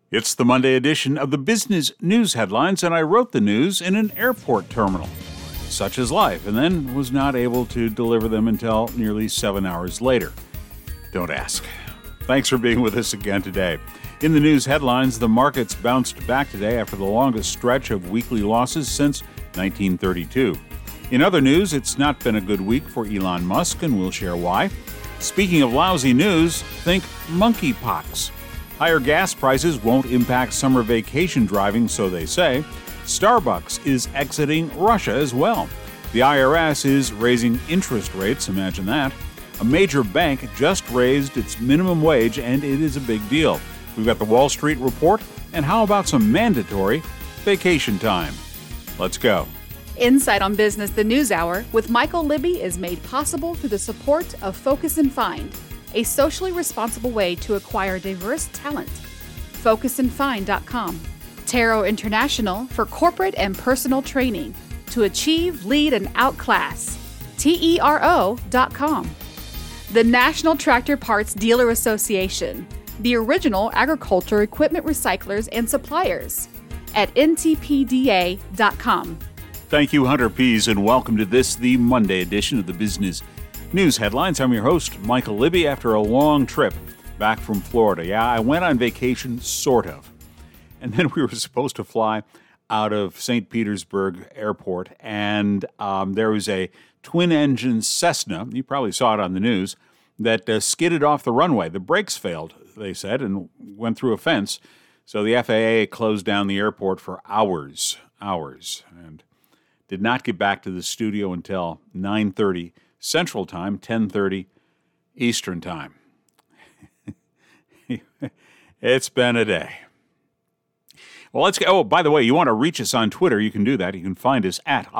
It's the Monday edition of the Business News Headlines, and I wrote the news in an airport terminal. Such is life, and then was not able to deliver them until nearly 7 hours later. Don't ask. Thanks for being with us again today. In the news headlines, the markets bounced back today after the longest stretch of weekly losses since 1932. In other news, it's not been a good week for Elon Musk, and we'll share why. Speaking of lousy news, think monkeypox. Higher gas prices won't impact summer vacation driving, so they say. Starbucks is exiting Russia as well. The IRS is raising interest rates, imagine that. A major bank just raised its minimum wage, and it is a big deal. We've got the Wall Street Report, and how about some mandatory vacation time? Let's go. Insight on Business, the News Hour, with Michael Libby is made possible through the support of Focus and Find, a socially responsible way to acquire diverse talent. FocusandFind.com. Tarot International for corporate and personal training to achieve, lead, and outclass. TERO.com. The National Tractor Parts Dealer Association, the original agriculture equipment recyclers and suppliers, at NTPDA.com. Thank you, Hunter Pease, and welcome to this, the Monday edition of the Business News Headlines. I'm your host, Michael Libby, after a long trip back from Florida. Yeah, I went on vacation, sort of. And then we were supposed to fly out of St. Petersburg Airport, and there was a twin-engine Cessna, you probably saw it on the news, that skidded off the runway. The brakes failed, they said, and went through a fence. So the FAA closed down the airport for hours, and did not get back to the studio until 9:30 Central Time, 10:30 Eastern Time. It's been a day. Well, let's go. Oh, by the way, you want to reach us on Twitter, you can do that. You can find us at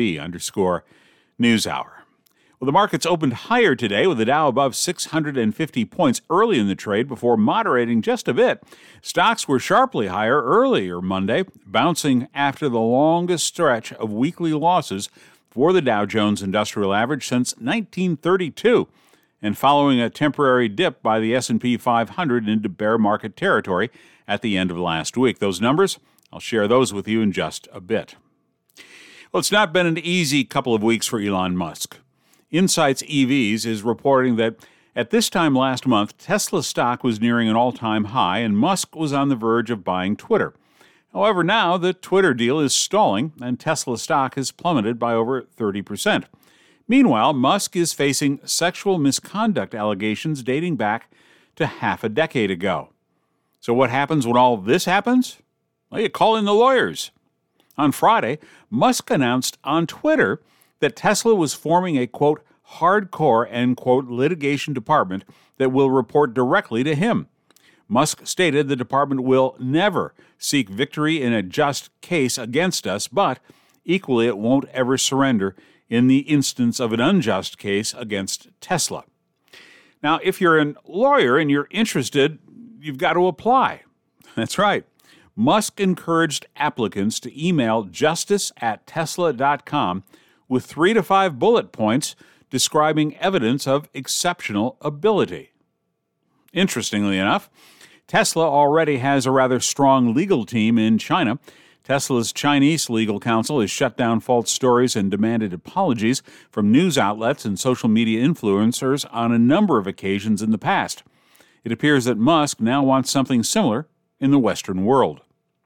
IOB_NewsHour. Well, the markets opened higher today with the Dow above 650 points early in the trade before moderating just a bit. Stocks were sharply higher earlier Monday, bouncing after the longest stretch of weekly losses for the Dow Jones Industrial Average since 1932, and following a temporary dip by the S&P 500 into bear market territory at the end of last week. Those numbers, I'll share those with you in just a bit. Well, it's not been an easy couple of weeks for Elon Musk. Insights EVs is reporting that at this time last month, Tesla stock was nearing an all-time high, and Musk was on the verge of buying Twitter. However, now the Twitter deal is stalling, and Tesla stock has plummeted by over 30%. Meanwhile, Musk is facing sexual misconduct allegations dating back to half a decade ago. So what happens when all this happens? Well, you call in the lawyers. On Friday, Musk announced on Twitter that Tesla was forming a, quote, hardcore, end quote, litigation department that will report directly to him. Musk stated the department will never seek victory in a just case against us, but equally it won't ever surrender in the instance of an unjust case against Tesla. Now, if you're a lawyer and you're interested, you've got to apply. That's right. Musk encouraged applicants to email justice@tesla.com with 3 to 5 bullet points describing evidence of exceptional ability. Interestingly enough, Tesla already has a rather strong legal team in China. Tesla's Chinese legal counsel has shut down false stories and demanded apologies from news outlets and social media influencers on a number of occasions in the past. It appears that Musk now wants something similar in the Western world.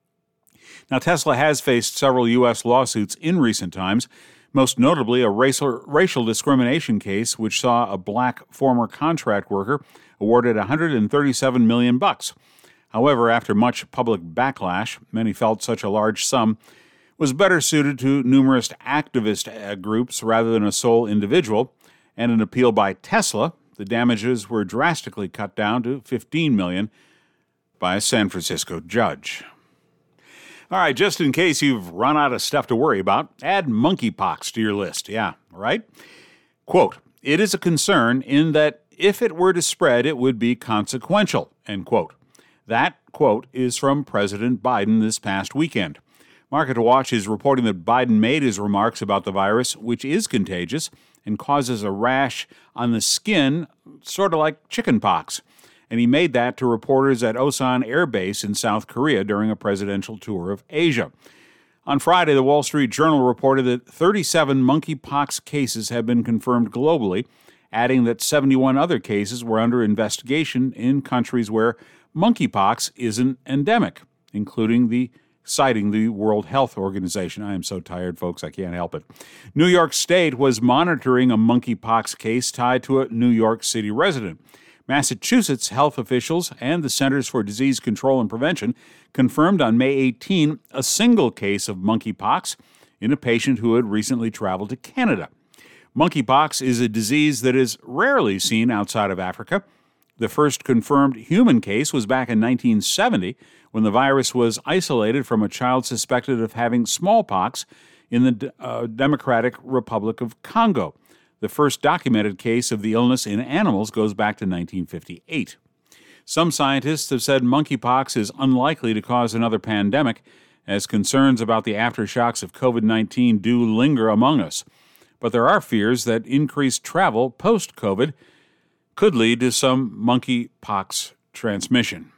Now, Tesla has faced several U.S. lawsuits in recent times, most notably a racial discrimination case which saw a black former contract worker awarded $137 million. However, after much public backlash, many felt such a large sum was better suited to numerous activist groups rather than a sole individual, and an appeal by Tesla, the damages were drastically cut down to $15 million by a San Francisco judge. All right, just in case you've run out of stuff to worry about, add monkeypox to your list. Yeah, right? Quote, it is a concern in that if it were to spread, it would be consequential, end quote. That quote is from President Biden this past weekend. Market Watch is reporting that Biden made his remarks about the virus, which is contagious and causes a rash on the skin, sort of like chickenpox, and he made that to reporters at Osan Air Base in South Korea during a presidential tour of Asia. On Friday, the Wall Street Journal reported that 37 monkeypox cases have been confirmed globally, adding that 71 other cases were under investigation in countries where monkeypox isn't endemic, including citing the World Health Organization. I am so tired, folks, I can't help it. New York State was monitoring a monkeypox case tied to a New York City resident. Massachusetts health officials and the Centers for Disease Control and Prevention confirmed on May 18 a single case of monkeypox in a patient who had recently traveled to Canada. Monkeypox is a disease that is rarely seen outside of Africa. The first confirmed human case was back in 1970 when the virus was isolated from a child suspected of having smallpox in the Democratic Republic of Congo. The first documented case of the illness in animals goes back to 1958. Some scientists have said monkeypox is unlikely to cause another pandemic, as concerns about the aftershocks of COVID-19 do linger among us. But there are fears that increased travel post-COVID could lead to some monkeypox transmission.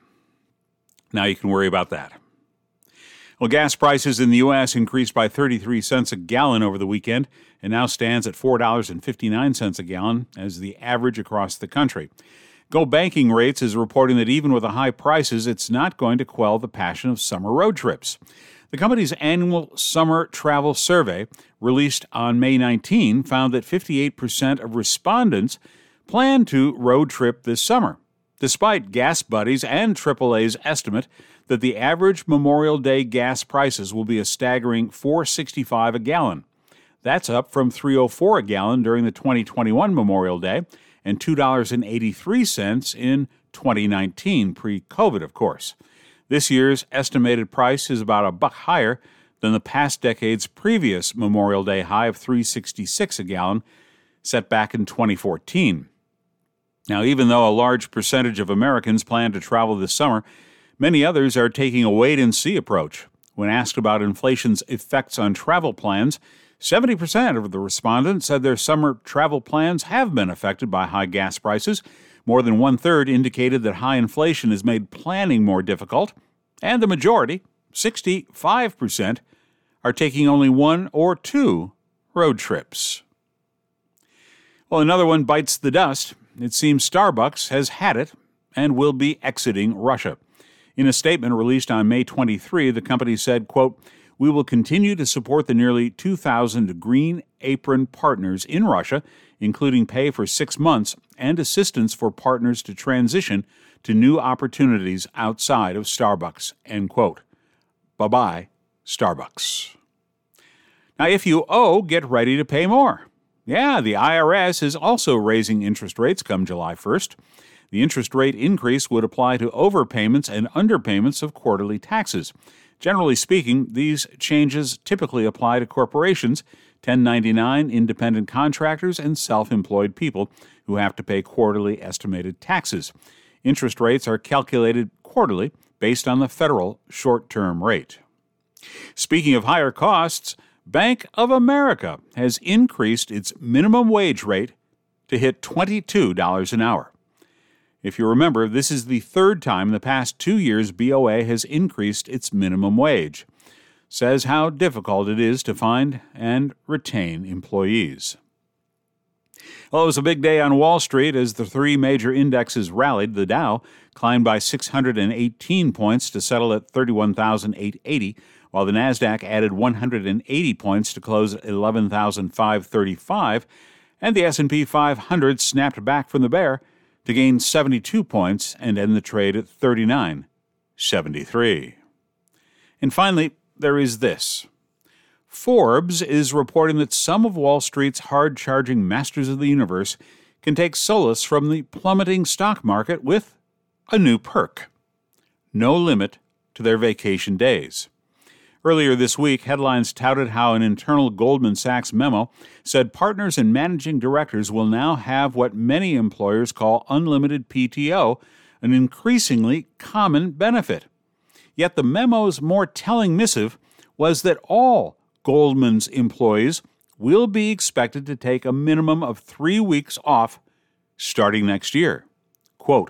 Now you can worry about that. Well, gas prices in the U.S. increased by 33 cents a gallon over the weekend and now stands at $4.59 a gallon as the average across the country. Go Banking Rates is reporting that even with the high prices, it's not going to quell the passion of summer road trips. The company's annual summer travel survey, released on May 19, found that 58% of respondents plan to road trip this summer, despite Gas Buddies and AAA's estimate that the average Memorial Day gas prices will be a staggering $4.65 a gallon. That's up from $3.04 a gallon during the 2021 Memorial Day and $2.83 in 2019, pre-COVID, of course. This year's estimated price is about $1 higher than the past decade's previous Memorial Day high of $3.66 a gallon, set back in 2014. Now, even though a large percentage of Americans plan to travel this summer, many others are taking a wait-and-see approach. When asked about inflation's effects on travel plans, 70% of the respondents said their summer travel plans have been affected by high gas prices. More than one-third indicated that high inflation has made planning more difficult, and the majority, 65%, are taking only 1 or 2 road trips. Well, another one bites the dust. It seems Starbucks has had it and will be exiting Russia. In a statement released on May 23, the company said, quote, "We will continue to support the nearly 2,000 Green Apron partners in Russia, including pay for 6 months and assistance for partners to transition to new opportunities outside of Starbucks," end quote. Bye-bye, Starbucks. Now, if you owe, get ready to pay more. Yeah, the IRS is also raising interest rates come July 1st. The interest rate increase would apply to overpayments and underpayments of quarterly taxes. Generally speaking, these changes typically apply to corporations, 1099 independent contractors, and self-employed people who have to pay quarterly estimated taxes. Interest rates are calculated quarterly based on the federal short-term rate. Speaking of higher costs, Bank of America has increased its minimum wage rate to hit $22 an hour. If you remember, this is the third time in the past 2 years BOA has increased its minimum wage. Says how difficult it is to find and retain employees. Well, it was a big day on Wall Street as the 3 major indexes rallied. The Dow climbed by 618 points to settle at 31,880, while the Nasdaq added 180 points to close at 11,535, and the S&P 500 snapped back from the bear to gain 72 points and end the trade at 39.73. And finally, there is this. Forbes is reporting that some of Wall Street's hard-charging masters of the universe can take solace from the plummeting stock market with a new perk: no limit to their vacation days. Earlier this week, headlines touted how an internal Goldman Sachs memo said partners and managing directors will now have what many employers call unlimited PTO, an increasingly common benefit. Yet the memo's more telling missive was that all Goldman's employees will be expected to take a minimum of 3 weeks off starting next year. Quote,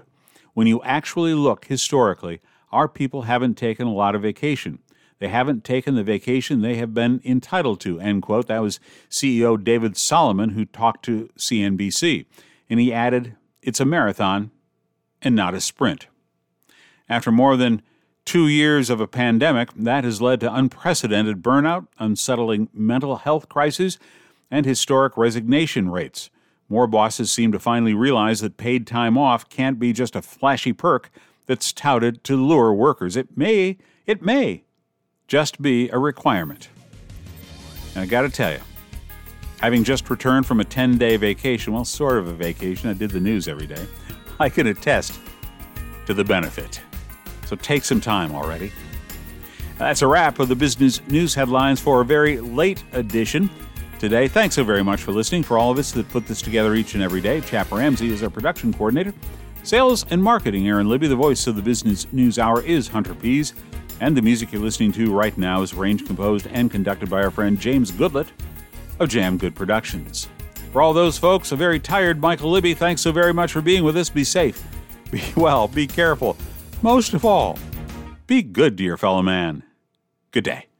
when you actually look historically, our people haven't taken a lot of vacation. They haven't taken the vacation they have been entitled to, end quote. That was CEO David Solomon, who talked to CNBC. And he added, it's a marathon and not a sprint. After more than 2 years of a pandemic, that has led to unprecedented burnout, unsettling mental health crises, and historic resignation rates. More bosses seem to finally realize that paid time off can't be just a flashy perk that's touted to lure workers. It may just be a requirement. And I got to tell you, having just returned from a 10-day vacation, well, sort of a vacation, I did the news every day, I can attest to the benefit. So take some time already. That's a wrap of the business news headlines for a very late edition today. Thanks so very much for listening. For all of us that put this together each and every day, Chap Ramsey is our production coordinator. Sales and marketing, Aaron Libby. The voice of the Business News Hour is Hunter Pease. And the music you're listening to right now is arranged, composed, and conducted by our friend James Goodlett of Jam Good Productions. For all those folks, a very tired Michael Libby, thanks so very much for being with us. Be safe, be well, be careful. Most of all, be good to your fellow man. Good day.